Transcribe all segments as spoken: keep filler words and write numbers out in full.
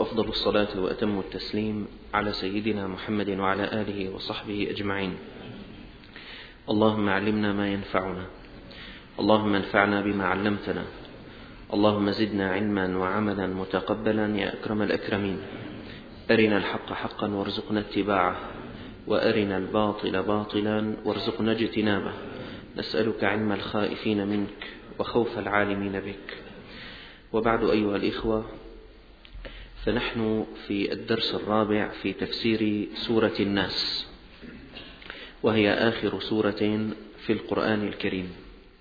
وأفضل الصلاة وأتم التسليم على سيدنا محمد وعلى آله وصحبه أجمعين. اللهم علمنا ما ينفعنا، اللهم انفعنا بما علمتنا، اللهم زدنا علما وعملا متقبلا يا أكرم الأكرمين. أرنا الحق حقا وارزقنا اتباعه، وأرنا الباطل باطلا وارزقنا اجتنابه. نسألك علم الخائفين منك وخوف العالمين بك. وبعد أيها الإخوة، فنحن في الدرس الرابع في تفسير سورة الناس، وهي آخر سورة في القرآن الكريم.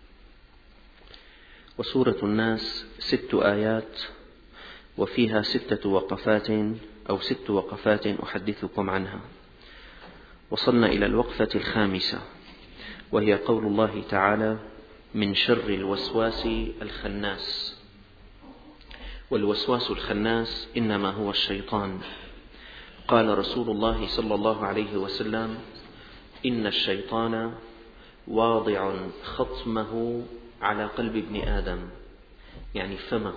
وسورة الناس ست آيات، وفيها ستة وقفات أو ست وقفات أحدثكم عنها. وصلنا إلى الوقفة الخامسة، وهي قول الله تعالى: من شر الوسواس الخناس. والوسواس الخناس إنما هو الشيطان. قال رسول الله صلى الله عليه وسلم: إن الشيطان واضع خطمه على قلب ابن آدم، يعني فمه،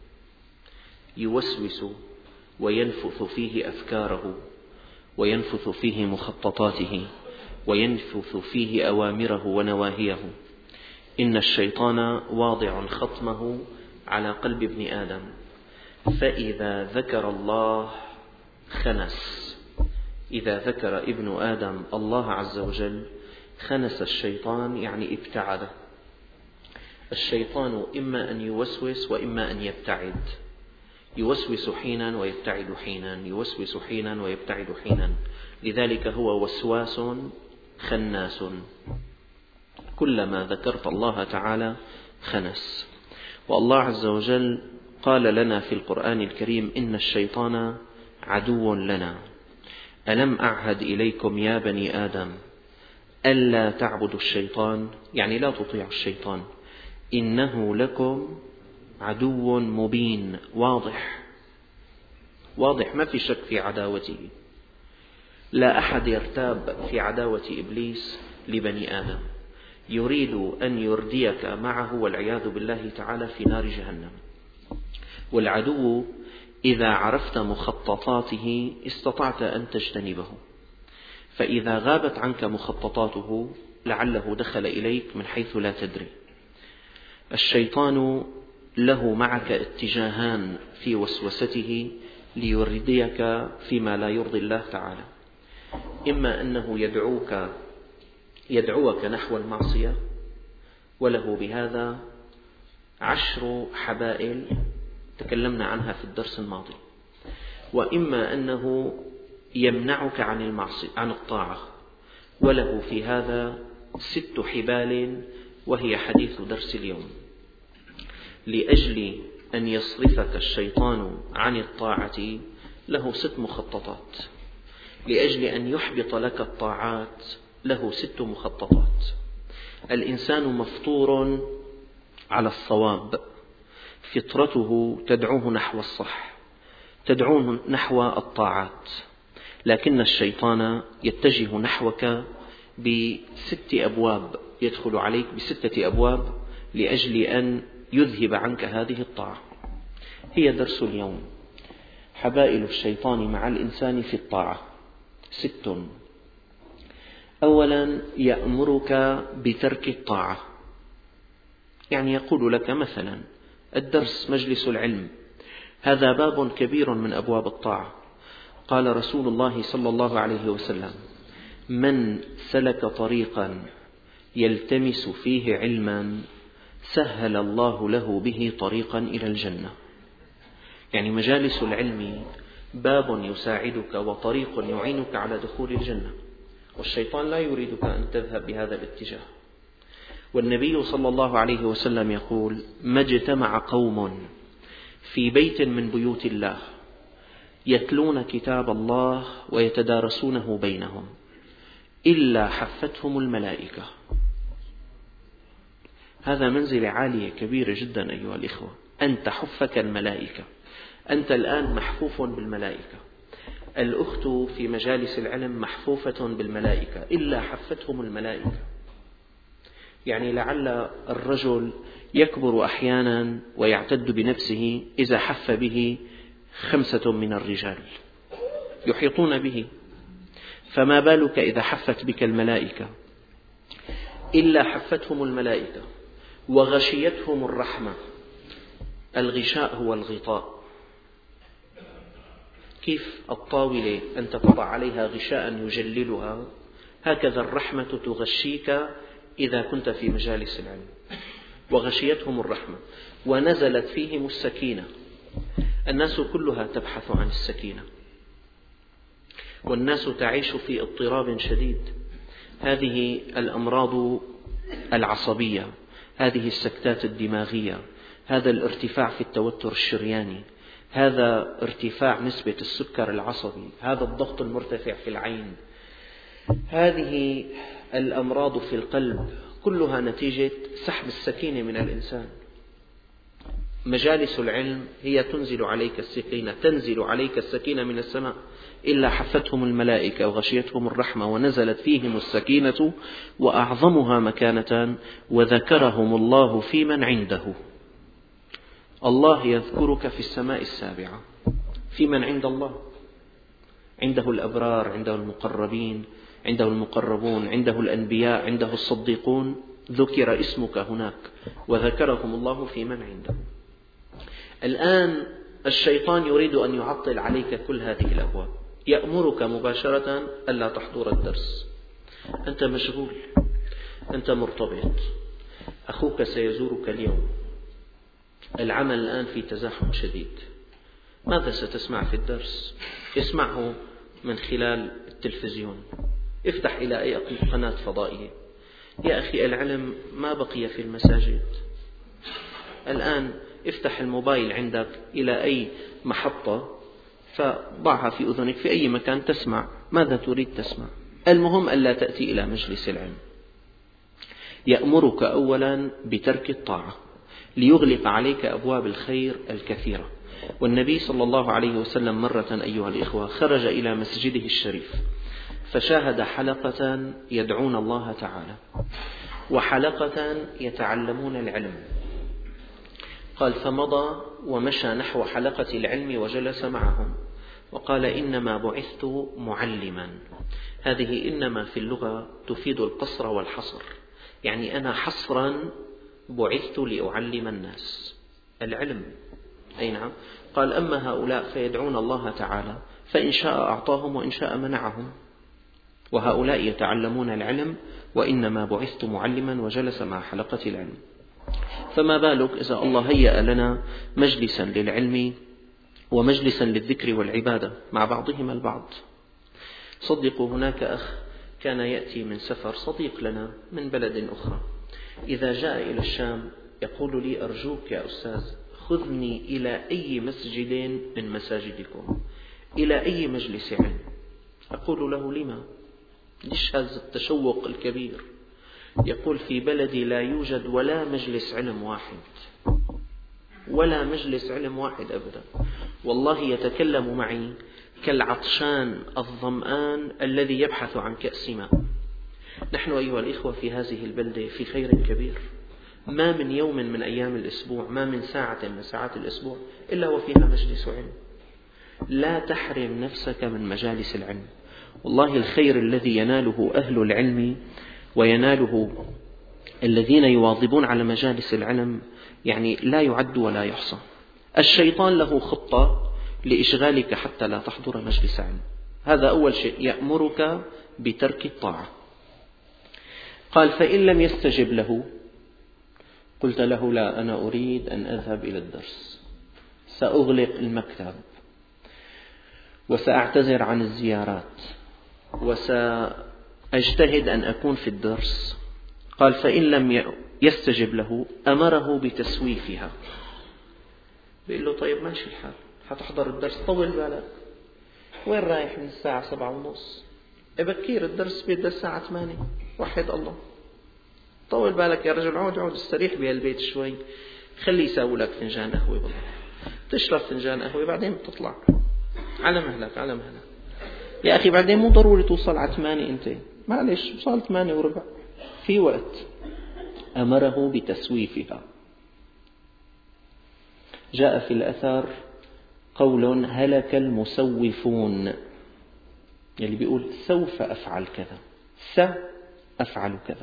يوسوس وينفث فيه أفكاره، وينفث فيه مخططاته، وينفث فيه أوامره ونواهيه. إن الشيطان واضع خطمه على قلب ابن آدم، فإذا ذكر الله خنس. إذا ذكر ابن آدم الله عز وجل خنس الشيطان، يعني ابتعد. الشيطان إما أن يوسوس وإما أن يبتعد، يوسوس حينا ويبتعد حينا، يوسوس حينا ويبتعد حينا. لذلك هو وسواس خناس، كلما ذكرت الله تعالى خنس. والله عز وجل قال لنا في القرآن الكريم: إن الشيطان عدو لنا، ألم أعهد إليكم يا بني آدم ألا تعبدوا الشيطان، يعني لا تطيعوا الشيطان، إنه لكم عدو مبين. واضح واضح، ما في شك في عداوته. لا أحد يرتاب في عداوة إبليس لبني آدم، يريد أن يرديك معه والعياذ بالله تعالى في نار جهنم. والعدو إذا عرفت مخططاته استطعت أن تجتنبه، فإذا غابت عنك مخططاته لعله دخل إليك من حيث لا تدري. الشيطان له معك اتجاهان في وسوسته ليرديك فيما لا يرضي الله تعالى: إما أنه يدعوك يدعوك نحو المعصية، وله بهذا عشر حبائل تكلمنا عنها في الدرس الماضي، وإما أنه يمنعك عن المعصية عن الطاعة، وله في هذا ست حبال، وهي حديث درس اليوم. لأجل أن يصرفك الشيطان عن الطاعة له ست مخططات، لأجل أن يحبط لك الطاعات له ست مخططات. الإنسان مفطور على الصواب، فطرته تدعوه نحو الصح، تدعوه نحو الطاعات، لكن الشيطان يتجه نحوك بست أبواب، يدخل عليك بستة أبواب لأجل أن يذهب عنك هذه الطاعة. هي درس اليوم: حبائل الشيطان مع الإنسان في الطاعة ست. أولا، يأمرك بترك الطاعة، يعني يقول لك مثلا الدرس، مجلس العلم، هذا باب كبير من أبواب الطاعة. قال رسول الله صلى الله عليه وسلم: من سلك طريقا يلتمس فيه علما سهل الله له به طريقا إلى الجنة. يعني مجالس العلم باب يساعدك وطريق يعينك على دخول الجنة، والشيطان لا يريدك أن تذهب بهذا الاتجاه. والنبي صلى الله عليه وسلم يقول: ما اجتمع قوم في بيت من بيوت الله يتلون كتاب الله ويتدارسونه بينهم إلا حفتهم الملائكة. هذا منزلة عالية كبيرة جدا أيها الإخوة، أن تحفك الملائكة. أنت الآن محفوف بالملائكة، الأخت في مجالس العلم محفوفة بالملائكة، إلا حفتهم الملائكة. يعني لعل الرجل يكبر أحيانا ويعتد بنفسه إذا حف به خمسة من الرجال يحيطون به، فما بالك إذا حفت بك الملائكة؟ إلا حفتهم الملائكة وغشيتهم الرحمة. الغشاء هو الغطاء. كيف الطاولة أنت تضع عليها غشاء يجللها، هكذا الرحمة تغشيك إذا كنت في مجالس العلم. وغشيتهم الرحمة ونزلت فيهم السكينة. الناس كلها تبحث عن السكينة، والناس تعيش في اضطراب شديد. هذه الأمراض العصبية، هذه السكتات الدماغية، هذا الارتفاع في التوتر الشرياني، هذا ارتفاع نسبة السكر العصبي، هذا الضغط المرتفع في العين، هذه الأمراض في القلب، كلها نتيجة سحب السكينة من الإنسان. مجالس العلم هي تنزل عليك السكينة، تنزل عليك السكينة من السماء. إلا حفتهم الملائكة وغشيتهم الرحمة ونزلت فيهم السكينة وأعظمها مكانة وذكرهم الله في من عنده. الله يذكرك في السماء السابعة، في من عند الله، عنده الأبرار، عنده المقربين، عنده المقربون، عنده الأنبياء، عنده الصديقون، ذكر اسمك هناك وذكرهم الله في من عنده. الآن الشيطان يريد أن يعطل عليك كل هذه الأبواب، يأمرك مباشرة ألا تحضر الدرس. أنت مشغول، أنت مرتبط، أخوك سيزورك اليوم، العمل الآن في تزاحم شديد. ماذا ستسمع في الدرس؟ اسمعه من خلال التلفزيون، افتح إلى أي قناة فضائية. يا أخي العلم ما بقي في المساجد. الآن افتح الموبايل عندك إلى أي محطة فضعها في أذنك في أي مكان تسمع ماذا تريد تسمع. المهم ألا تأتي إلى مجلس العلم. يأمرك أولا بترك الطاعة ليغلق عليك أبواب الخير الكثيرة. والنبي صلى الله عليه وسلم مرة أيها الإخوة خرج إلى مسجده الشريف فشاهد حلقة يدعون الله تعالى وحلقة يتعلمون العلم. قال فمضى ومشى نحو حلقة العلم وجلس معهم وقال إنما بعثت معلما. هذه إنما في اللغة تفيد القصر والحصر، يعني أنا حصرا بعثت لأعلم الناس العلم. أي نعم. قال أما هؤلاء فيدعون الله تعالى فإن شاء أعطاهم وإن شاء منعهم، وهؤلاء يتعلمون العلم وإنما بعثت معلما، وجلس مع حلقة العلم. فما بالك إذا الله هيأ لنا مجلسا للعلم ومجلسا للذكر والعبادة مع بعضهما البعض. صدقوا هناك أخ كان يأتي من سفر، صديق لنا من بلد أخرى، إذا جاء إلى الشام يقول لي أرجوك يا أستاذ خذني إلى أي مسجد من مساجدكم، إلى أي مجلس علم. أقول له لما؟ ليش هذا التشوق الكبير؟ يقول في بلدي لا يوجد ولا مجلس علم واحد، ولا مجلس علم واحد أبدا. والله يتكلم معي كالعطشان الظمآن الذي يبحث عن كأس ماء. نحن أيها الإخوة في هذه البلدة في خير كبير، ما من يوم من أيام الأسبوع، ما من ساعة من ساعات الأسبوع إلا وفيها مجلس علم. لا تحرم نفسك من مجالس العلم. والله الخير الذي يناله أهل العلم ويناله الذين يواظبون على مجالس العلم يعني لا يعد ولا يحصى. الشيطان له خطة لإشغالك حتى لا تحضر مجلس علم. هذا أول شيء، يأمرك بترك الطاعة. قال فإن لم يستجب له قلت له لا، أنا أريد أن أذهب إلى الدرس، سأغلق المكتب وسأعتذر عن الزيارات وسأجتهد أن أكون في الدرس. قال فإن لم يستجب له أمره بتسويفها. بيقول له طيب ماشي الحال، هتحضر الدرس طول بالك، وين رايح من الساعة سبعة ونص؟ بكير الدرس بيبدأ الساعة ثمانية، وحد الله، طول بالك يا رجل، عود عود استريح بهالبيت شوي، خليه يساوي لك فنجان قهوة بالله، تشرب فنجان قهوة بعدين بتطلع على مهلك على مهلك. يا أخي بعدين مو ضروري توصل على ثمانية، أنت معلش وصل ثمانية وربع في وقت. أمره بتسويفها. جاء في الأثر قول هلك المسوفون، اللي بيقول سوف أفعل كذا، سأفعل كذا.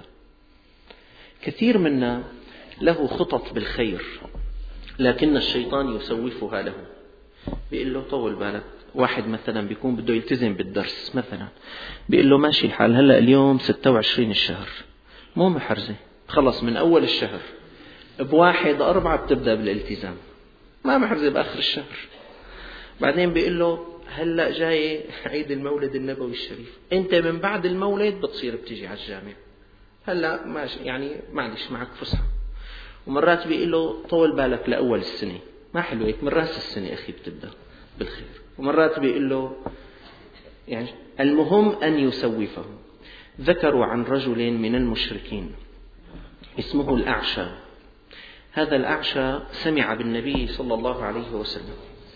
كثير منا له خطط بالخير لكن الشيطان يسوفها له، بيقول له طول بالك. واحد مثلا بيكون بده يلتزم بالدرس مثلا، بيقول له ماشي الحال، هلأ اليوم ستة وعشرين الشهر، مو محرزة، خلص من أول الشهر بواحد أربعة بتبدأ بالالتزام، ما محرزة بآخر الشهر. بعدين بيقول له هلأ جاي عيد المولد النبوي الشريف، أنت من بعد المولد بتصير بتيجي على الجامع، هلأ ماشي يعني معلش معك فسحة. ومرات بيقول له طول بالك لأول السنة، ما حلو هيك، من رأس السنة أخي بتبدأ بالخير. ومرات بيقول له يعني المهم أن يسوفه. ذكروا عن رجل من المشركين اسمه الأعشى. هذا الأعشى سمع بالنبي صلى الله عليه وسلم،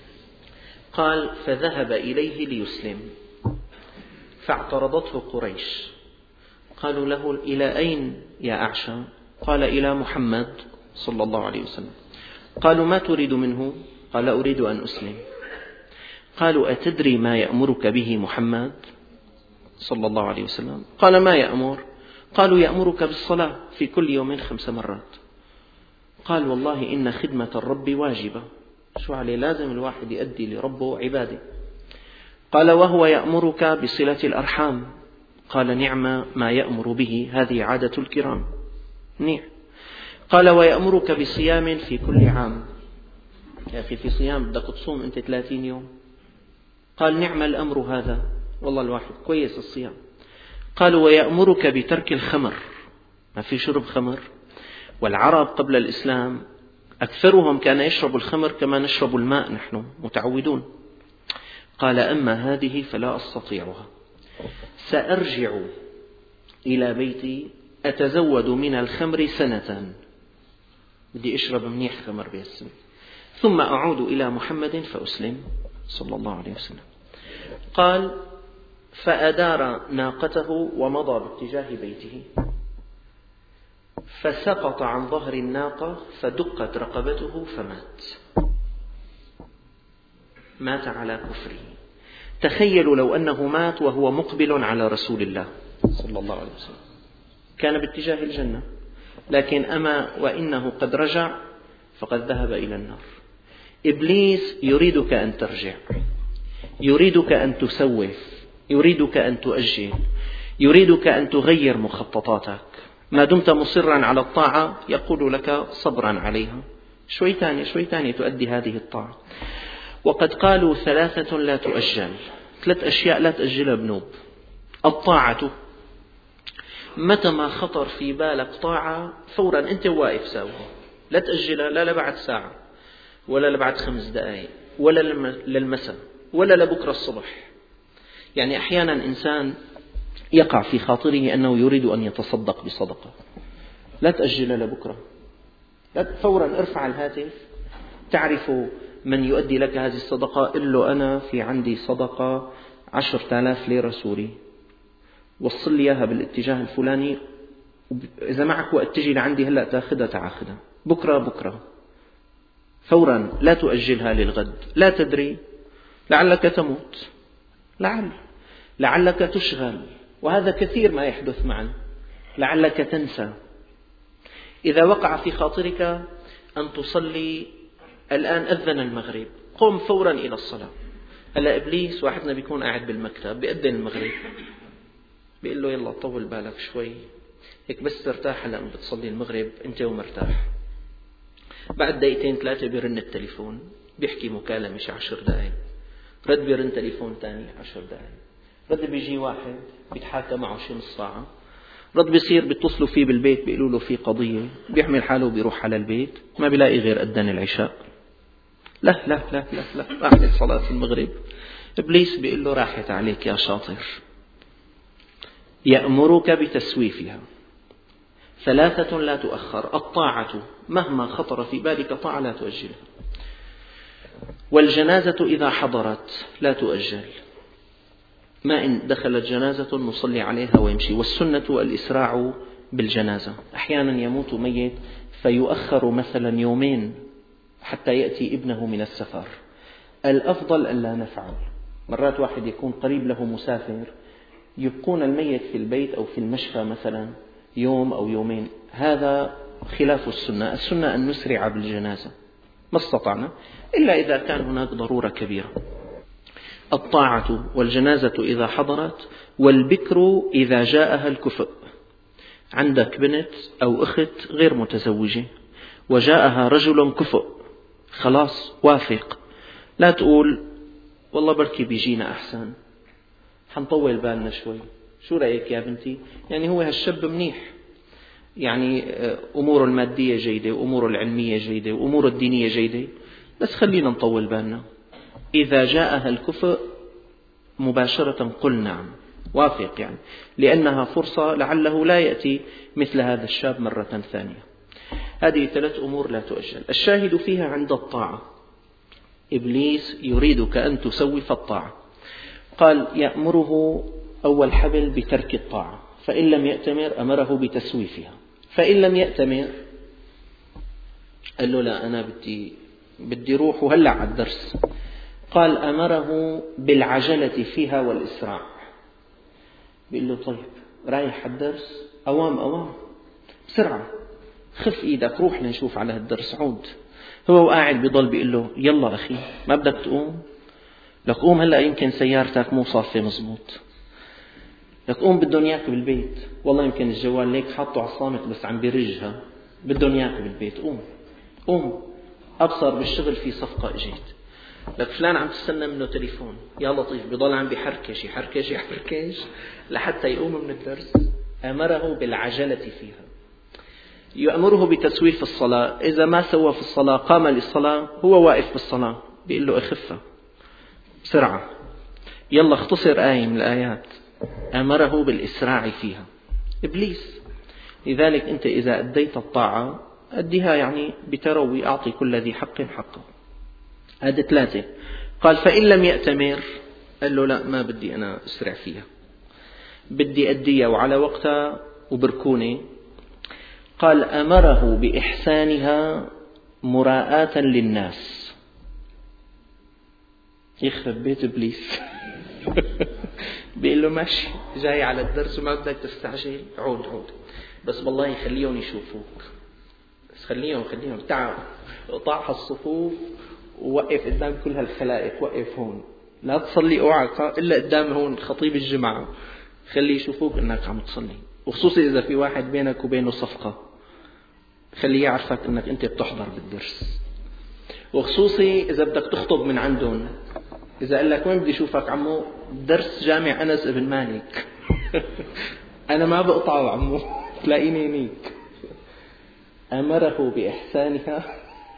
قال فذهب إليه ليسلم، فاعترضته قريش، قالوا له إلى أين يا أعشى؟ قال إلى محمد صلى الله عليه وسلم. قالوا ما تريد منه؟ قال أريد أن أسلم. قالوا أتدري ما يأمرك به محمد صلى الله عليه وسلم؟ قال ما يأمر؟ قالوا يأمرك بالصلاة في كل يوم خمس مرات. قال والله إن خدمة الرب واجبة، شو عليه، لازم الواحد يؤدي لربه عبادة. قال وهو يأمرك بصلة الأرحام. قال نعم ما يأمر به، هذه عادة الكرام. نعم. قال ويأمرك بصيام في كل عام. يا أخي في صيام بدك تصوم أنت ثلاثين يوم. قال نعم الأمر هذا، والله الواحد كويس الصيام. قالوا ويأمرك بترك الخمر، ما في شرب خمر. والعرب قبل الإسلام أكثرهم كان يشرب الخمر كما نشرب الماء، نحن متعودون. قال أما هذه فلا أستطيعها، سأرجع إلى بيتي أتزود من الخمر سنة، بدي أشرب منيح خمر بهالسنة، ثم أعود إلى محمد فأسلم صلى الله عليه وسلم. قال فأدار ناقته ومضى باتجاه بيته، فسقط عن ظهر الناقة فدقت رقبته فمات، مات على كفره. تخيلوا لو أنه مات وهو مقبل على رسول الله صلى الله عليه وسلم، كان باتجاه الجنة، لكن أما وإنه قد رجع فقد ذهب إلى النار. إبليس يريدك أن ترجع، يريدك أن تسوف، يريدك أن تؤجل، يريدك أن تغير مخططاتك. ما دمت مصرا على الطاعة يقول لك صبرا عليها، شوي تاني شوي تاني تؤدي هذه الطاعة. وقد قالوا ثلاثة لا تؤجل، ثلاث أشياء لا تأجلها بنوب. الطاعة، متى ما خطر في بالك طاعة فورا أنت واقف ساويها، لا تأجلها، لا لبعد ساعة ولا لبعد خمس دقائق ولا للمساء ولا لبكرة الصبح. يعني أحيانا إنسان يقع في خاطره أنه يريد أن يتصدق بصدقة، لا تأجلها لبكرة، لا فورا ارفع الهاتف، تعرف من يؤدي لك هذه الصدقة، قل له أنا في عندي صدقة عشرة آلاف ليرة سوري، وصل لي إياها بالاتجاه الفلاني، إذا معك وقت تجي لعندي هلأ تأخذها تعاخذها، بكرة بكرة، فورا لا تؤجلها للغد. لا تدري، لعلك تموت، لعل لعلك تشغل، وهذا كثير ما يحدث معنا، لعلك تنسى. إذا وقع في خاطرك أن تصلي الآن أذن المغرب، قم فورا إلى الصلاة. هلا إبليس واحدنا بيكون قاعد بالمكتب بيأذن المغرب، بيقول له يلا طول بالك شوي هيك بس ترتاح، هلا بتصلي المغرب أنت ومرتاح. بعد دقيقتين ثلاثة بيرن التليفون، بيحكي مكالمة شي عشر دقائق، رد بيرن تليفون تاني عشر دقائق، رد بيجي واحد بيتحاكى معه شي نص ساعة، رد بيصير بيتصلوا فيه بالبيت بيقولوا له في قضية، بيحمل حاله وبيروح على البيت ما بيلاقي غير أذان العشاء. لا لا لا لا لا أعمل صلاة المغرب. إبليس بيقول له راحت عليك يا شاطر، يأمرك بتسويفها. ثلاثة لا تؤخر، الطاعة مهما خطر في بالك طاعة لا تؤجلها، والجنازة إذا حضرت لا تؤجل، ما إن دخلت جنازة نصلي عليها ويمشي. والسنة الإسراع بالجنازة، أحيانا يموت ميت فيؤخر مثلا يومين حتى يأتي ابنه من السفر، الأفضل أن لا نفعل. مرات واحد يكون قريب له مسافر، يبقون الميت في البيت أو في المشفى مثلا يوم أو يومين، هذا خلاف السنة. السنة أن نسرع بالجنازة ما استطعنا، إلا إذا كان هناك ضرورة كبيرة. الطاعة والجنازة إذا حضرت، والبكر إذا جاءها الكفء. عندك بنت أو أخت غير متزوجة وجاءها رجل كفء، خلاص وافق، لا تقول والله بركي بيجينا أحسن، حنطول بالنا شوي، شو رأيك يا بنتي؟ يعني هو هالشاب منيح، يعني أموره المادية جيدة وأموره العلمية جيدة وأموره الدينية جيدة، بس خلينا نطول بالنا. إذا جاءها الكفء مباشرة قل نعم، وافق، يعني لأنها فرصة لعله لا يأتي مثل هذا الشاب مرة ثانية. هذه ثلاث أمور لا تؤجل. الشاهد فيها عند الطاعة، إبليس يريدك أن تسوي في الطاعة. قال يأمره أول حبل بترك الطاعة، فإن لم يأتمر أمره بتسويفها، فإن لم يأتمر قال له لا أنا بدي بدي روح وهلع على الدرس. قال أمره بالعجلة فيها والإسراع، بيقول له طيب رايح على الدرس، أوام أوام بسرعة، خف إيدك روح لنشوف على هالدرس عود. هو قاعد بيضل بيقول له يلا أخي ما بدك تقوم؟ لك قوم هلأ يمكن سيارتك مو صافة مزبوط، لك قوم بدهم إياك بالبيت، والله يمكن الجوال ليك حاطه على الصامت بس عم بيرجها، بدهم إياك بالبيت، قوم قوم، أبصر بالشغل في صفقة اجيت، لك فلان عم تستنى منه تليفون، يا لطيف بيضل عم بيحركش يحركش يحركش لحتى يقوم من الدرس. أمره بالعجلة فيها. يأمره بتسويف الصلاة، إذا ما سوى في الصلاة قام للصلاة، هو واقف بالصلاة بيقول له اخفة بسرعة، يلا اختصر آية من الآيات. أمره بالإسراع فيها إبليس. لذلك أنت إذا أديت الطاعة أديها يعني بتروي، أعطي كل ذي حق حقه. هذه ثلاثة. قال فإن لم يأتمر، قال له لا ما بدي أنا أسرع فيها، بدي أديها وعلى وقتها وبركوني. قال أمره بإحسانها مراءة للناس. يخرب بيت إبليس بيقول له ماشي جاي على الدرس وما بدك تستعجل، عود عود بس والله يخليهم يشوفوك، بس خليهم خليهم تعال اقطع الصفوف ووقف قدام كل هالخلائق، وقف هون لا تصلي اوعى إلا قدام هون خطيب الجمعة، خلي يشوفوك انك عم تصلي، وخصوصي اذا في واحد بينك وبينه صفقة خليه يعرفك انك انت بتحضر بالدرس، وخصوصي اذا بدك تخطب من عندهم، اذا قال لك وين بدي اشوفك عمو؟ درس جامع انس ابن مالك انا ما بقطعه عمو تلاقيني هنيك. امره باحسانها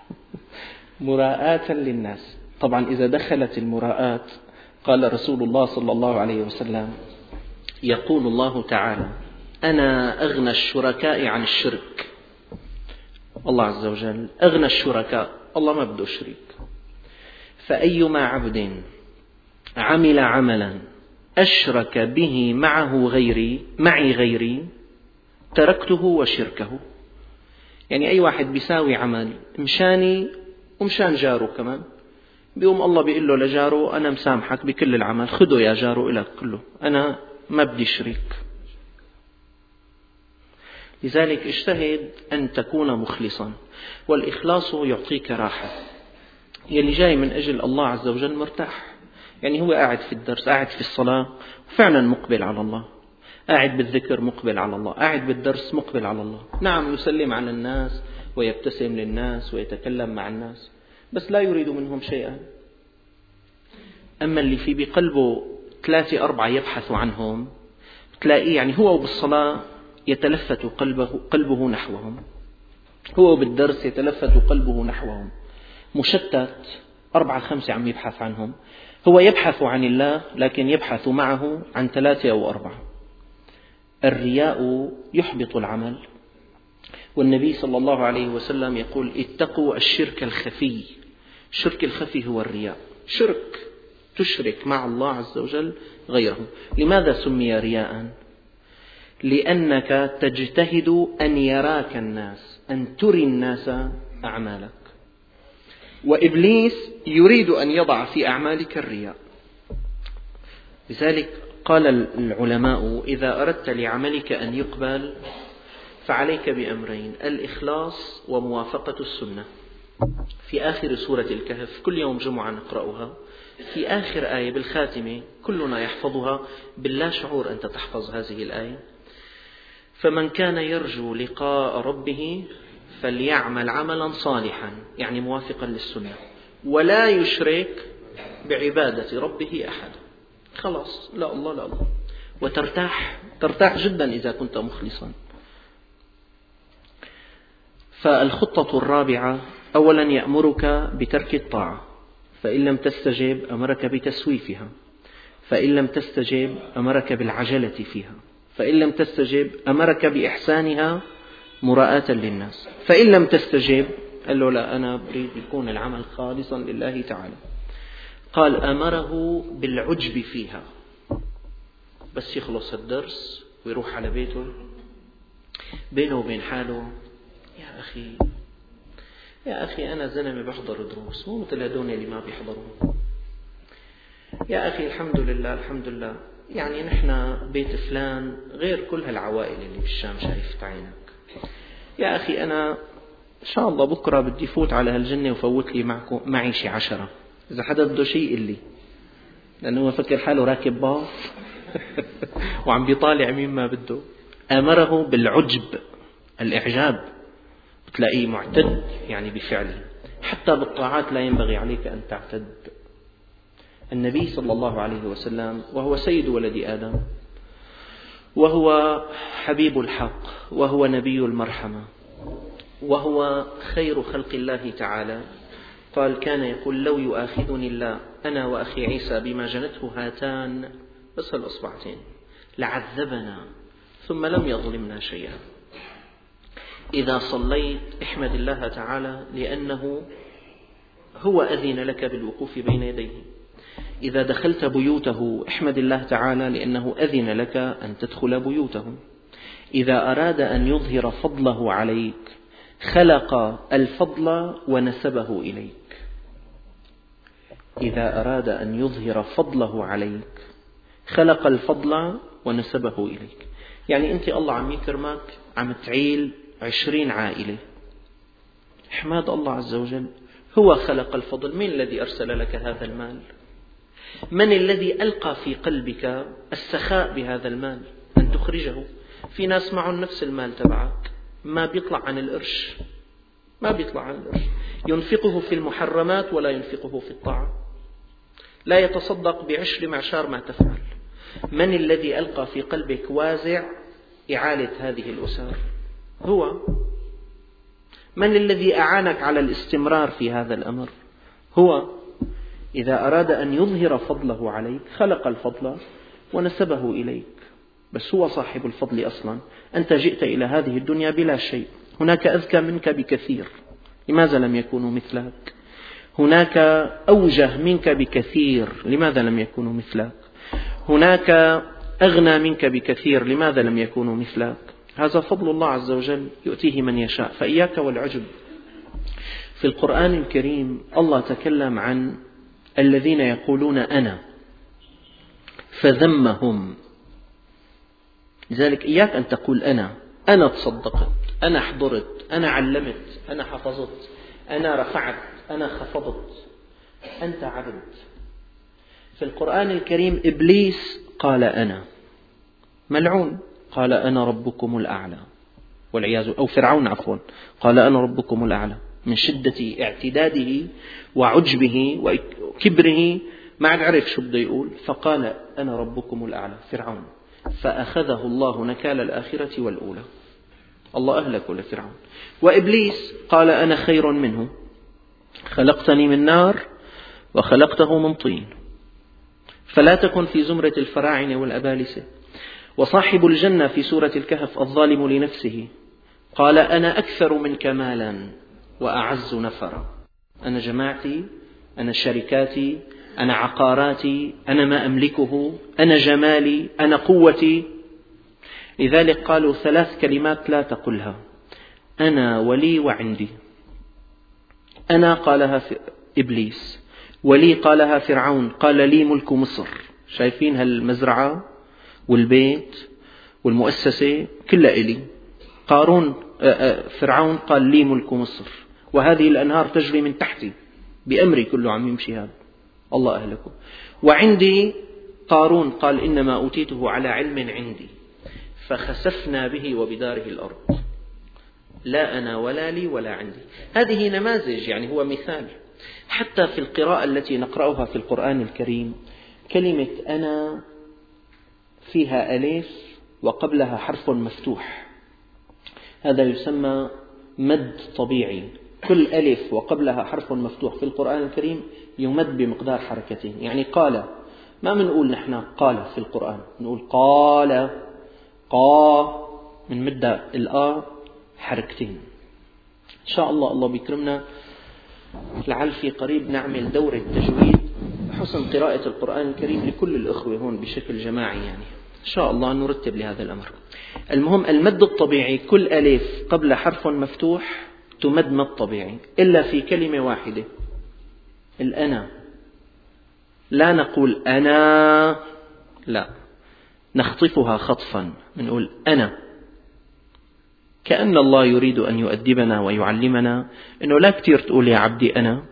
مراءة للناس. طبعا اذا دخلت المراءة، قال رسول الله صلى الله عليه وسلم يقول الله تعالى انا اغنى الشركاء عن الشرك. الله عز وجل اغنى الشركاء، الله ما بده شريك. فأيما عبد عمل عملا أشرك به معه غيري معي غيري تركته وشركه. يعني أي واحد بيساوي عمل مشاني ومشان جاره كمان، بيقوم الله بيقول له لجاره أنا مسامحك بكل العمل، خده يا جاره إلك كله، أنا ما بدي شريك. لذلك اجتهد أن تكون مخلصا، والإخلاص يعطيك راحة. يلي جاي من أجل الله عز وجل مرتاح، يعني هو قاعد في الدرس، قاعد في الصلاة فعلا مقبل على الله، قاعد بالذكر مقبل على الله، قاعد بالدرس مقبل على الله. نعم يسلم على الناس ويبتسم للناس ويتكلم مع الناس، بس لا يريد منهم شيئا. أما اللي في بقلبه ثلاثة أربعة يبحث عنهم، تلاقيه يعني هو بالصلاة يتلفت قلبه, قلبه نحوهم، هو بالدرس يتلفت قلبه نحوهم، مشتت أربعة خمسة عم يبحث عنهم. هو يبحث عن الله لكن يبحث معه عن ثلاثة أو أربعة. الرياء يحبط العمل، والنبي صلى الله عليه وسلم يقول اتقوا الشرك الخفي. الشرك الخفي هو الرياء، شرك تشرك مع الله عز وجل غيره. لماذا سمي رياء؟ لأنك تجتهد أن يراك الناس، أن تري الناس أعمالك. وإبليس يريد أن يضع في أعمالك الرياء. لذلك قال العلماء: إذا أردت لعملك أن يقبل فعليك بأمرين: الإخلاص وموافقة السنة. في آخر سورة الكهف، كل يوم جمعة نقرأها، في آخر آية بالخاتمة كلنا يحفظها باللا شعور، أنت تحفظ هذه الآية: فمن كان يرجو لقاء ربه فليعمل عملا صالحا، يعني موافقا للسنة، ولا يشرك بعبادة ربه أحدا. خلاص، لا الله لا الله، وترتاح ترتاح جدا إذا كنت مخلصا. فالخطة الرابعة: أولا يأمرك بترك الطاعة، فإن لم تستجب أمرك بتسويفها، فإن لم تستجب أمرك بالعجلة فيها، فإن لم تستجب أمرك بإحسانها مراءة للناس، فإن لم تستجب قال له: لا، أنا أريد يكون العمل خالصا لله تعالى. قال: أمره بالعجب فيها، بس يخلص الدرس ويروح على بيته بينه وبين حاله: يا أخي يا أخي أنا زلمة بحضر دروس، مو مثل هدول اللي ما بيحضروا. يا أخي الحمد لله الحمد لله، يعني نحن بيت فلان غير كل هالعوائل اللي بالشام، شايفت عينك. يا أخي أنا إن شاء الله بكرة بدي فوت على هالجنة وفوت لي معكم معي شي عشرة، إذا حدا بده شيء اللي، لأنه هو فكر حاله راكب باص وعم بيطالع مين ما بده. أمره بالعجب، الإعجاب، تلاقيه معتد يعني بفعله. حتى بالطاعات لا ينبغي عليك أن تعتد. النبي صلى الله عليه وسلم وهو سيد ولد آدم، وهو حبيب الحق، وهو نبي المرحمة، وهو خير خلق الله تعالى، قال: كان يقول: لو يؤاخذني الله أنا وأخي عيسى بما جنته هاتان، بس الأصبعتين، لعذبنا ثم لم يظلمنا شيئا. إذا صليت احمد الله تعالى لأنه هو أذن لك بالوقوف بين يديه. إذا دخلت بيوته احمد الله تعالى لأنه أذن لك أن تدخل بيوته. إذا أراد أن يظهر فضله عليك خلق الفضل ونسبه إليك. إذا أراد أن يظهر فضله عليك خلق الفضل ونسبه إليك. يعني أنت الله عم يكرمك، عم تعيل عشرين عائلة، احمد الله عز وجل، هو خلق الفضل. من الذي أرسل لك هذا المال؟ من الذي ألقى في قلبك السخاء بهذا المال أن تخرجه؟ في ناس معهم نفس المال تبعك ما بيطلع عن القرش، ما بيطلع عن القرش، ينفقه في المحرمات ولا ينفقه في الطاعة، لا يتصدق بعشر معشار ما تفعل. من الذي ألقى في قلبك وازع إعالة هذه الأسر؟ هو. من الذي أعانك على الاستمرار في هذا الأمر؟ هو. إذا أراد أن يظهر فضله عليك خلق الفضل ونسبه إليك، بس هو صاحب الفضل أصلا. أنت جئت إلى هذه الدنيا بلا شيء، هناك أذكى منك بكثير، لماذا لم يكونوا مثلك؟ هناك أوجه منك بكثير، لماذا لم يكونوا مثلك؟ هناك أغنى منك بكثير، لماذا لم يكونوا مثلك؟ هذا فضل الله عز وجل يؤتيه من يشاء. فإياك والعجب. في القرآن الكريم الله تكلم عن الذين يقولون أنا فذمهم. لذلك إياك أن تقول أنا أنا تصدقت، أنا حضرت، أنا علمت، أنا حفظت، أنا رفعت، أنا خفضت. أنت عبد. في القرآن الكريم إبليس قال أنا، ملعون، قال أنا ربكم الأعلى والعياذ، أو فرعون عفوا، قال أنا ربكم الأعلى من شدة اعتداده وعجبه وكبره، ما عاد عرف شو بده يقول، فقال أنا ربكم الأعلى فرعون، فأخذه الله نكال الآخرة والأولى. الله أهلكه لفرعون. وإبليس قال أنا خير منه، خلقتني من نار وخلقته من طين، فلا تكن في زمرة الفراعنة والأبالسة. وصاحب الجنة في سورة الكهف الظالم لنفسه قال أنا أكثر منك مالا وأعز نفرا. أنا جماعتي، أنا شركاتي، أنا عقاراتي، أنا ما أملكه، أنا جمالي، أنا قوتي. لذلك قالوا ثلاث كلمات لا تقلها: أنا ولي وعندي. أنا قالها إبليس. ولي قالها فرعون، قال لي ملك مصر. شايفين هالمزرعة والبيت والمؤسسة كلها إلي. قارون فرعون قال لي ملك مصر، وهذه الأنهار تجري من تحتي بأمري، كله عم يمشي هذا، الله أهلكه. وعندي قارون قال إنما أوتيته على علم عندي، فخسفنا به وبداره الأرض، لا أنا ولا لي ولا عندي. هذه نماذج، يعني هو مثال. حتى في القراءة التي نقرأها في القرآن الكريم كلمة أنا فيها ألف وقبلها حرف مفتوح، هذا يسمى مد طبيعي. كل ألف وقبلها حرف مفتوح في القرآن الكريم يمد بمقدار حركتين. يعني قال، ما بنقول نحن قال في القرآن، نقول قال، قا من مد الآ حركتين. إن شاء الله الله بيكرمنا، لعل في قريب نعمل دورة تجويد حسن قراءة القرآن الكريم لكل الأخوة هون بشكل جماعي، يعني إن شاء الله نرتب لهذا الأمر. المهم المد الطبيعي كل ألف قبل حرف مفتوح تمد مد طبيعي، إلا في كلمة واحدة، الأنا. لا نقول أنا، لا، نخطفها خطفا، نقول أنا، كأن الله يريد أن يؤدبنا ويعلمنا أنه لا كتير تقول يا عبدي أنا،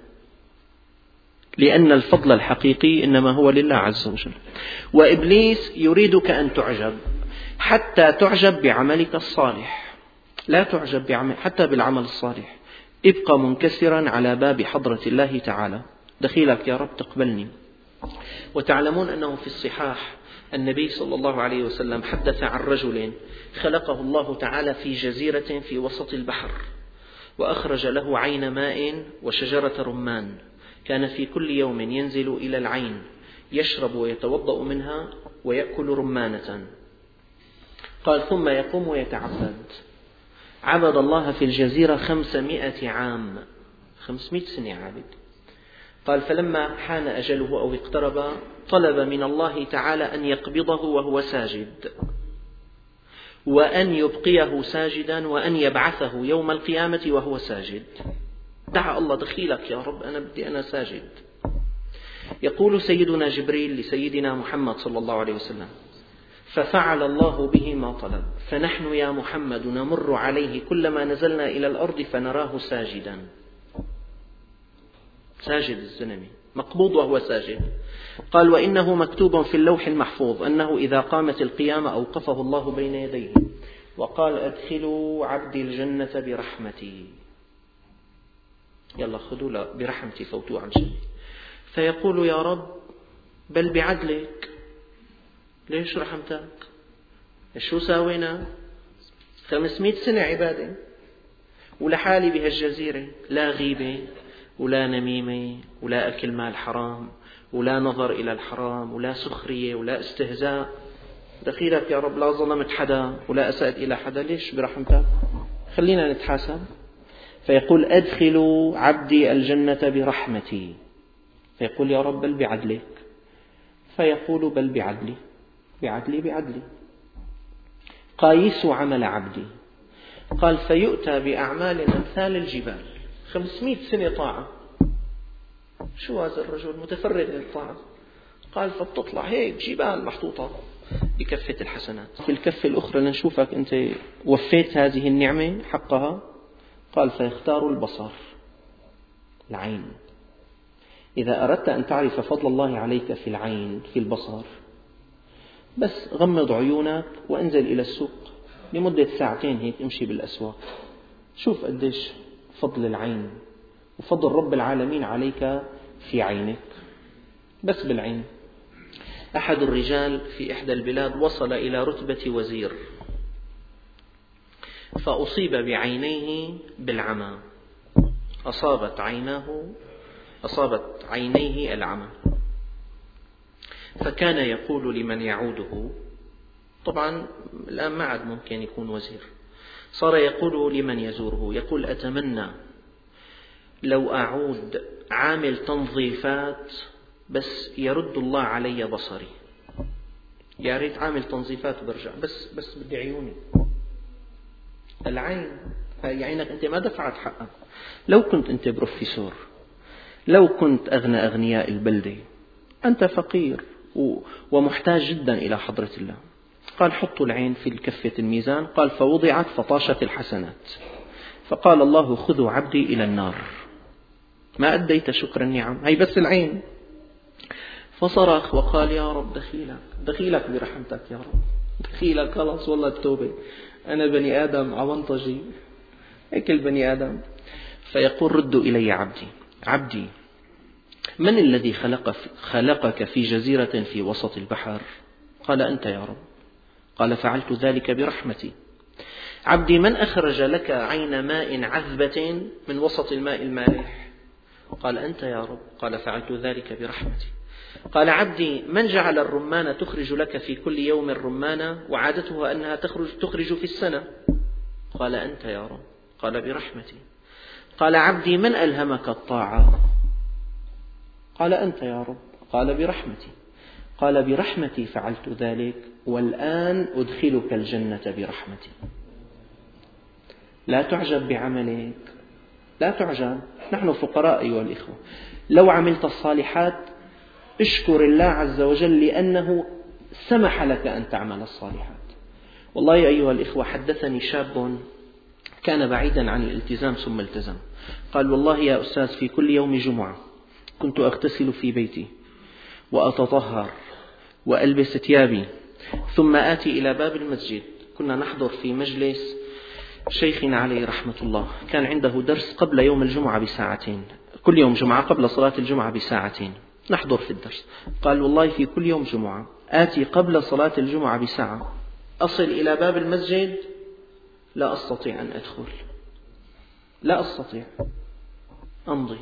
لأن الفضل الحقيقي إنما هو لله عز وجل. وإبليس يريدك أن تعجب، حتى تعجب بعملك الصالح، لا تعجب بعمل حتى بالعمل الصالح. ابقى منكسرا على باب حضرة الله تعالى، دخيلك يا رب تقبلني. وتعلمون أنه في الصحاح النبي صلى الله عليه وسلم حدث عن رجل خلقه الله تعالى في جزيرة في وسط البحر، وأخرج له عين ماء وشجرة رمان، كان في كل يوم ينزل إلى العين يشرب ويتوضأ منها ويأكل رمانة. قال ثم يقوم ويتعبد. عبد الله في الجزيرة خمسمائة عام، خمسمائة سنة عابد. قال فلما حان أجله أو اقترب طلب من الله تعالى أن يقبضه وهو ساجد، وأن يبقيه ساجدا، وأن يبعثه يوم القيامة وهو ساجد. دعا الله دخيلك يا رب، أنا بدي أنا ساجد. يقول سيدنا جبريل لسيدنا محمد صلى الله عليه وسلم ففعل الله به ما طلب، فنحن يا محمد نمر عليه كلما نزلنا إلى الأرض فنراه ساجدا. ساجد الزلمة مقبوض وهو ساجد. قال وإنه مكتوب في اللوح المحفوظ أنه إذا قامت القيامة أوقفه الله بين يديه وقال أدخلوا عبدي الجنة برحمتي، يلا خذوا برحمتي فوتوا على الجنة. فيقول يا رب بل بعدلك، ليش رحمتك؟ شو ساوينا؟ خمسمائة سنة عبادة ولحالي بهالجزيرة، لا غيبة ولا نميمة ولا أكل مال حرام ولا نظر إلى الحرام ولا سخرية ولا استهزاء. دخيلك يا رب لا ظلمت حدا ولا أسأت إلى حدا، ليش برحمتك؟ خلينا نتحاسب. فيقول أدخلوا عبدي الجنة برحمتي، فيقول يا رب بل بعدلك، فيقول بل بعدلي بعدلي بعدلي. قايسوا عمل عبدي. قال فيؤتى بأعمال أمثال الجبال، خمسمائة سنة طاعة، شو هذا الرجل متفرد للطاعة. قال فبتطلع هيك جبال محطوطة بكفة الحسنات، في الكفة الأخرى لنشوفك أنت وفيت هذه النعمة حقها. قال فيختار البصر، العين. إذا أردت أن تعرف فضل الله عليك في العين في البصر، بس غمض عيونك وانزل إلى السوق لمدة ساعتين هيك، امشي بالأسواق، شوف قديش فضل العين وفضل رب العالمين عليك في عينك، بس بالعين. أحد الرجال في إحدى البلاد وصل إلى رتبة وزير، فأصيب بعينيه بالعمى، أصابت عيناه أصابت عينيه العمى. فكان يقول لمن يعوده، طبعا الآن ما عاد ممكن يكون وزير، صار يقول لمن يزوره، يقول أتمنى لو أعود عامل تنظيفات بس يرد الله علي بصري، يا ريت عامل تنظيفات وبرجع، بس بس بدي عيوني. العين هي عينك أنت ما دفعت حقك. لو كنت أنت بروفيسور لو كنت أغنى أغنياء البلدة، أنت فقير ومحتاج جدا إلى حضرة الله. قال حطوا العين في كفة الميزان، قال فوضعت فطاشت الحسنات، فقال الله خذوا عبدي إلى النار ما أديت شكر النعم، هي بس العين. فصرخ وقال يا رب دخيلك دخيلك برحمتك يا رب، دخيلك خلاص والله التوبة، أنا بني آدم عونطجي هيك البني آدم. فيقول ردوا إلي عبدي عبدي من الذي خلق خلقك في جزيرة في وسط البحر؟ قال أنت يا رب. قال فعلت ذلك برحمتي. عبدي من أخرج لك عين ماء عذبة من وسط الماء المالح؟ قال أنت يا رب. قال فعلت ذلك برحمتي. قال عبدي من جعل الرمان تخرج لك في كل يوم الرمانة وعادتها أنها تخرج, تخرج في السنة؟ قال أنت يا رب. قال برحمتي. قال عبدي من ألهمك الطاعة؟ قال أنت يا رب. قال برحمتي. قال برحمتي فعلت ذلك، والآن أدخلك الجنة برحمتي. لا تعجب بعملك، لا تعجب، نحن فقراء أيها الإخوة. لو عملت الصالحات اشكر الله عز وجل لأنه سمح لك أن تعمل الصالحات. والله أيها الإخوة حدثني شاب كان بعيدا عن الالتزام ثم التزم، قال والله يا أستاذ في كل يوم جمعة كنت أغتسل في بيتي وأتطهر وألبس ثيابي ثم آتي إلى باب المسجد. كنا نحضر في مجلس شيخنا عليه رحمة الله، كان عنده درس قبل يوم الجمعة بساعتين، كل يوم جمعة قبل صلاة الجمعة بساعتين نحضر في الدرس. قال والله في كل يوم جمعة آتي قبل صلاة الجمعة بساعة، أصل إلى باب المسجد لا أستطيع أن أدخل، لا أستطيع، أمضي.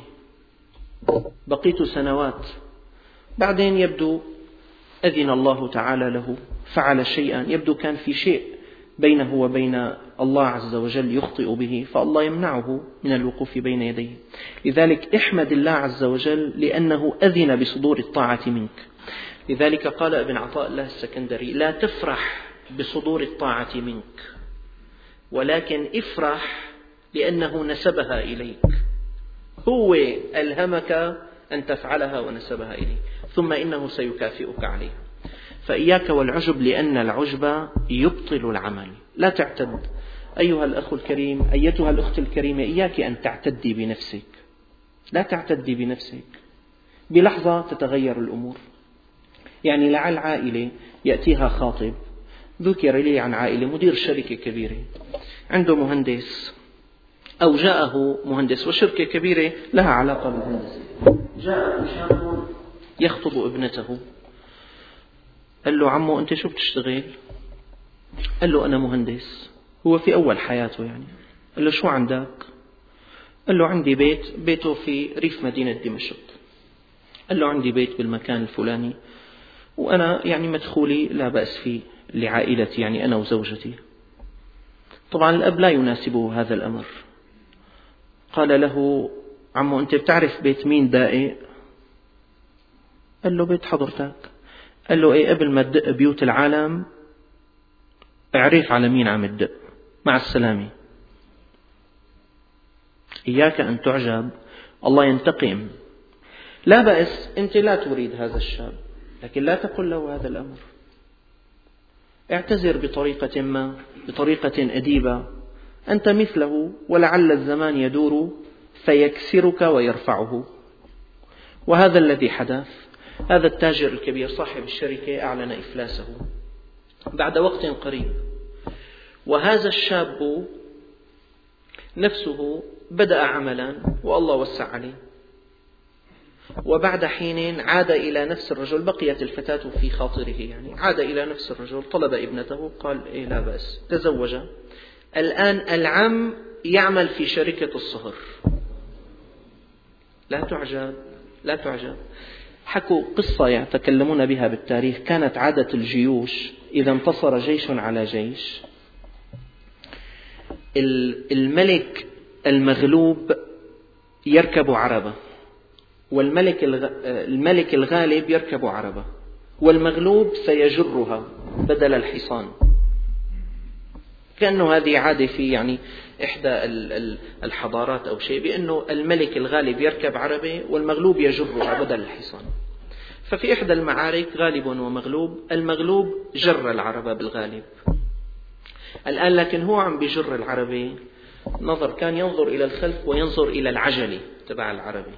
بقيت سنوات، بعدين يبدو أذن الله تعالى له، فعل شيئا، يبدو كان في شيء بينه وبين الله عز وجل يخطئ به، فالله يمنعه من الوقوف بين يديه. لذلك احمد الله عز وجل لأنه أذن بصدور الطاعة منك. لذلك قال ابن عطاء الله السكندري لا تفرح بصدور الطاعة منك، ولكن افرح لأنه نسبها إليك، هو ألهمك أن تفعلها ونسبها إليك، ثم إنه سيكافئك عليها. فإياك والعجب لأن العجب يبطل العمل. لا تعتد أيها الأخ الكريم، أيتها الأخت الكريمة، إياك أن تعتدي بنفسك، لا تعتدي بنفسك، بلحظة تتغير الأمور. يعني لعل عائلة يأتيها خاطب، ذكر لي عن عائلة مدير شركة كبيرة عنده مهندس، أو جاءه مهندس وشركة كبيرة لها علاقة بالهندسة، جاءه شاب يخطب ابنته، قال له عمو أنت شو بتشتغل؟ قال له أنا مهندس، هو في أول حياته يعني. قال له شو عندك؟ قال له عندي بيت، بيته في ريف مدينة دمشق. قال له عندي بيت بالمكان الفلاني، وأنا يعني مدخولي لا بأس فيه لعائلتي، يعني أنا وزوجتي. طبعا الأب لا يناسبه هذا الأمر. قال له عمو أنت بتعرف بيت مين دائق؟ قال له بيت حضرتك. قال له إيه، قبل ما تدق بيوت العالم اعرف على مين عم تدق، مع السلامة. إياك أن تعجب، الله ينتقم. لا بأس، أنت لا تريد هذا الشاب، لكن لا تقل له هذا الأمر. اعتذر بطريقة ما، بطريقة أديبة، أنت مثله، ولعل الزمان يدور فيكسرك ويرفعه. وهذا الذي حدث. هذا التاجر الكبير صاحب الشركة أعلن إفلاسه بعد وقت قريب، وهذا الشاب نفسه بدأ عملا والله وسع عليه، وبعد حين عاد إلى نفس الرجل، بقيت الفتاة في خاطره، يعني عاد إلى نفس الرجل، طلب ابنته، قال إيه لا بأس، تزوج. الآن العم يعمل في شركة الصهر. لا تعجب، لا تعجب. حكوا قصة يتكلمون بها بالتاريخ، كانت عادة الجيوش إذا انتصر جيش على جيش، الملك المغلوب يركب عربة، والملك الملك الغالب يركب عربة، والمغلوب سيجرها بدل الحصان. كأنه هذه عادة في يعني إحدى الحضارات أو شيء، بأنه الملك الغالب يركب عربة والمغلوب يجرها بدل الحصان. ففي إحدى المعارك غالب ومغلوب، المغلوب جر العربة بالغالب. الآن لكن هو عم بيجر العربة، نظر كان ينظر إلى الخلف وينظر إلى العجلة تبع العربة،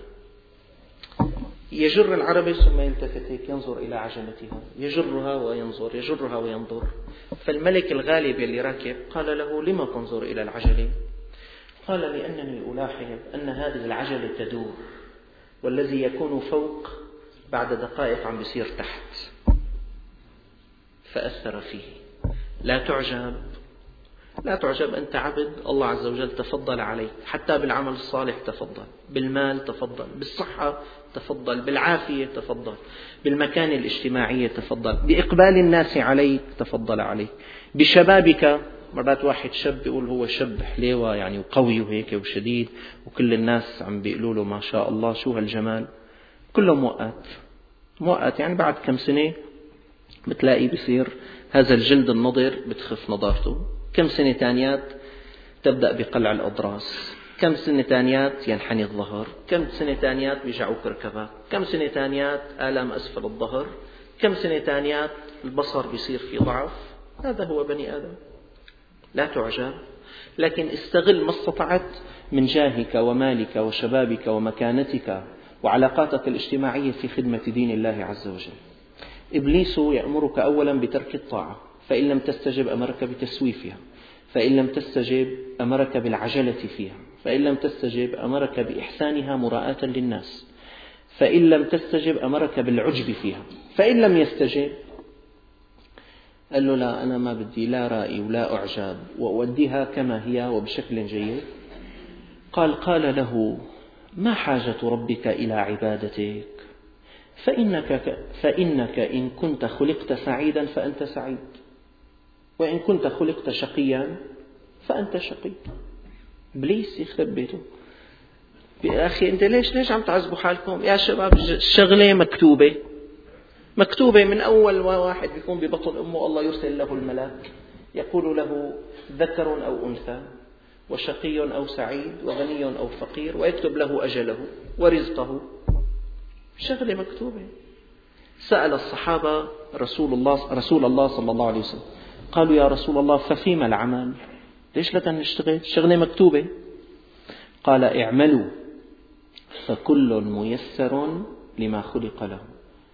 يجر العربة ثم يلتفت هيك ينظر إلى عجلتها، يجرها وينظر يجرها وينظر. فالملك الغالب اللي راكب قال له: لما تنظر إلى العجلة؟ قال: لأنني ألاحظ أن هذه العجلة تدور، والذي يكون فوق بعد دقائق عم بيصير تحت. فأثر فيه. لا تعجب لا تعجب أنت عبد الله عز وجل تفضل عليك، حتى بالعمل الصالح تفضل، بالمال تفضل، بالصحة تفضل، بالعافية تفضل، بالمكانة الاجتماعية تفضل، بإقبال الناس عليك تفضل عليك، بشبابك. مرات واحد شاب يقول هو شاب حليوة يعني وقوي وهيك وشديد، وكل الناس عم بيقولوا له ما شاء الله شو هالجمال. كله مؤقت مؤقت، يعني بعد كم سنة بتلاقي بصير هذا الجلد النضر بتخف نضارته، كم سنة تانيات تبدأ بقلع الأضراس، كم سنة تانيات ينحني الظهر، كم سنة تانيات بيجعوك ركبك، كم سنة تانيات آلام أسفل الظهر، كم سنة تانيات البصر بيصير في ضعف. هذا هو بني آدم. لا تعجب، لكن استغل ما استطعت من جاهك ومالك وشبابك ومكانتك وعلاقاتك الاجتماعية في خدمة دين الله عز وجل. إبليس يأمرك أولا بترك الطاعة، فإن لم تستجب أمرك بتسويفها، فإن لم تستجب أمرك بالعجلة فيها، فإن لم تستجب أمرك بإحسانها مراءة للناس، فإن لم تستجب أمرك بالعجب فيها، فإن لم يستجب قال له: لا، أنا ما بدي لا رأي ولا أعجاب، وأوديها كما هي وبشكل جيد. قال قال له: ما حاجة ربك إلى عبادتك؟ فإنك, فإنك إن كنت خلقت سعيدا فأنت سعيد، وإن كنت خلقت شقيا فأنت شقي. إبليس يخرب بيته. يا أخي أنت ليش ليش عم تعذبوا حالكم يا شباب؟ الشغلة مكتوبة مكتوبة من أول واحد بيكون ببطن أمه الله يرسل له الملاك يقول له ذكر أو أنثى، وشقي أو سعيد، وغني أو فقير، ويكتب له أجله ورزقه. شغلة مكتوبة. سأل الصحابة رسول الله رسول الله صلى الله عليه وسلم، قالوا: يا رسول الله ففيما العمل؟ ليش لا نشتغل؟ شغلة مكتوبة. قال: اعملوا فكل ميسر لما خلق له.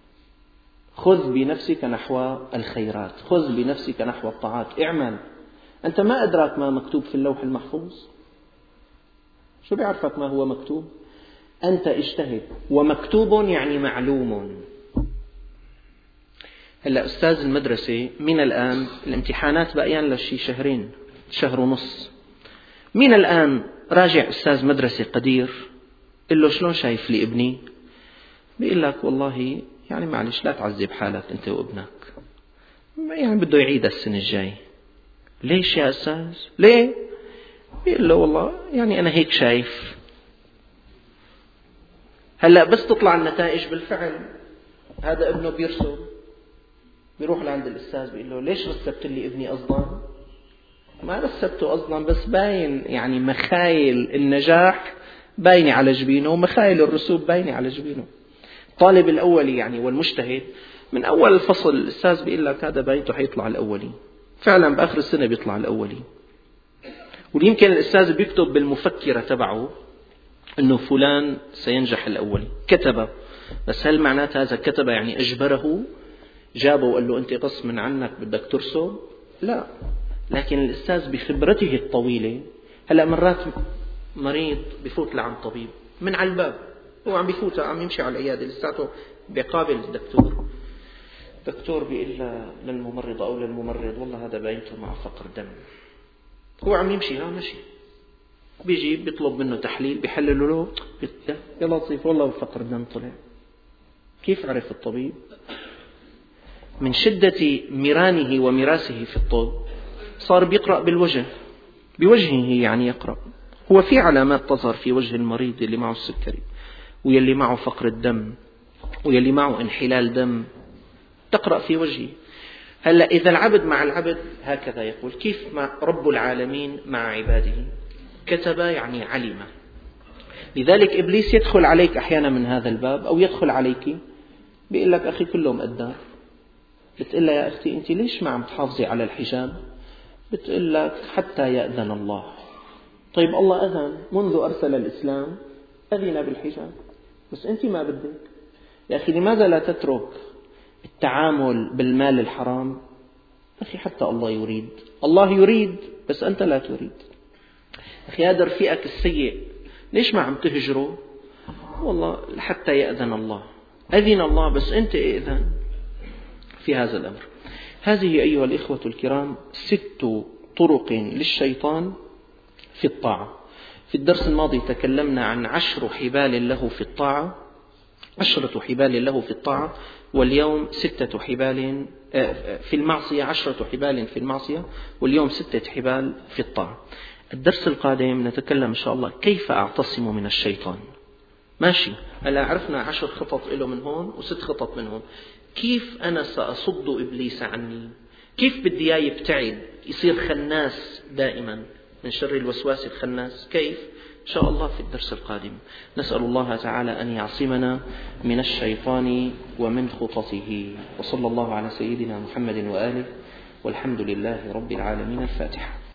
خذ بنفسك نحو الخيرات، خذ بنفسك نحو الطاعات، اعمل. أنت ما أدراك ما مكتوب في اللوح المحفوظ؟ شو بيعرفك ما هو مكتوب؟ أنت اجتهد. ومكتوب يعني معلوم. هلأ أستاذ المدرسة من الآن الامتحانات بقيان لشي شهرين، شهر ونص، من الآن راجع أستاذ مدرسة قدير، قل له: شلون شايف لي ابني؟ بيقول لك: والله يعني معلش لا تعذب حالك أنت وابنك، يعني بده يعيد السنة الجاي. ليش يا أستاذ؟ ليه؟ بيقول له: والله يعني أنا هيك شايف. هلأ بس تطلع النتائج بالفعل هذا ابنه بيرسم، بيروح لعند الأستاذ بيقول له: ليش رسبت لي ابني أصلا؟ ما رسبته أصلا، بس باين يعني مخايل النجاح باينة على جبينه، ومخايل الرسوب باينة على جبينه. طالب الأولي يعني والمجتهد من أول الفصل الأستاذ بيقول لك هذا بايته حيطلع الأولي، فعلا بآخر السنة بيطلع الأولي. ويمكن الأستاذ بيكتب بالمفكرة تبعه أنه فلان سينجح الأولي، كتبه، بس هل معنات هذا كتبه يعني أجبره جابه وقال له أنت غصب عنك بدك ترسب؟ لا، لكن الأستاذ بخبرته الطويلة. هلأ مرات مريض بفوت لعند طبيب من على الباب، هو عم بيفوت عم يمشي على العيادة لساته بيقابل الدكتور، دكتور بيقول للممرضة أو للممرض: والله هذا باينته مع فقر دم. هو عم يمشي ها مشي، بيجي بيطلب منه تحليل، بيحلله له، يا لطيف والله فقر دم طلع. كيف عرف الطبيب؟ من شدة ميرانه ومراسه في الطب صار بيقرأ بالوجه، بوجهه يعني يقرأ. هو في علامات تظهر في وجه المريض اللي معه السكري ويلي معه فقر الدم ويلي معه انحلال دم، تقرأ في وجهه. هلأ إذا العبد مع العبد هكذا يقول، كيف مع رب العالمين مع عباده؟ كتب يعني علم. لذلك إبليس يدخل عليك أحيانا من هذا الباب أو يدخل عليك بيقول لك أخي كلهم قدام. بتقول لها يا أختي أنت ليش ما عم تحافظي على الحجاب؟ بتقول لك حتى يأذن الله. طيب الله أذن منذ أرسل الإسلام، أذن بالحجاب، بس أنت ما بدك. يا أخي لماذا لا تترك التعامل بالمال الحرام؟ أخي حتى الله يريد، الله يريد بس أنت لا تريد. أخي هذا رفيقك السيء ليش ما عم تهجره؟ والله حتى يأذن الله، أذن الله بس أنت إذن في هذا الأمر. هذه أيها الإخوة الكرام ست طرق للشيطان في الطاعة. في الدرس الماضي تكلمنا عن عشر حبال له في الطاعة، عشرة حبال له في الطاعة، واليوم ستة حبال في المعصية، عشرة حبال في المعصية، واليوم ستة حبال في الطاعة. الدرس القادم نتكلم إن شاء الله كيف أعتصم من الشيطان. ماشي، هلا عرفنا عشر خطط له من هون وست خطط من هون. كيف أنا سأصد إبليس عني؟ كيف بدي إياه يبتعد يصير خناس دائما من شر الوسواس الخناس؟ كيف؟ إن شاء الله في الدرس القادم. نسأل الله تعالى أن يعصمنا من الشيطان ومن خططه. وصلى الله على سيدنا محمد وآله، والحمد لله رب العالمين. الفاتحة.